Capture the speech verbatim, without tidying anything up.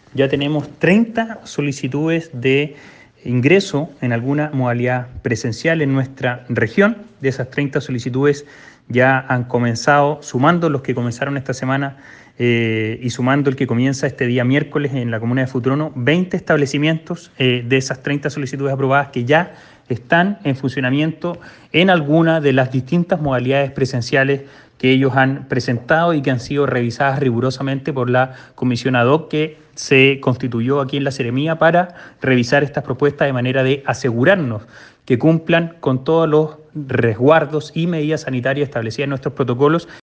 ya tenemos treinta solicitudes de ingreso en alguna modalidad presencial en nuestra región. De esas treinta solicitudes ya han comenzado, sumando los que comenzaron esta semana eh, y sumando el que comienza este día miércoles en la comuna de Futrono, veinte establecimientos eh, de esas treinta solicitudes aprobadas que ya están en funcionamiento en alguna de las distintas modalidades presenciales que ellos han presentado y que han sido revisadas rigurosamente por la comisión ad hoc que se constituyó aquí en la Seremía para revisar estas propuestas de manera de asegurarnos que cumplan con todos los resguardos y medidas sanitarias establecidas en nuestros protocolos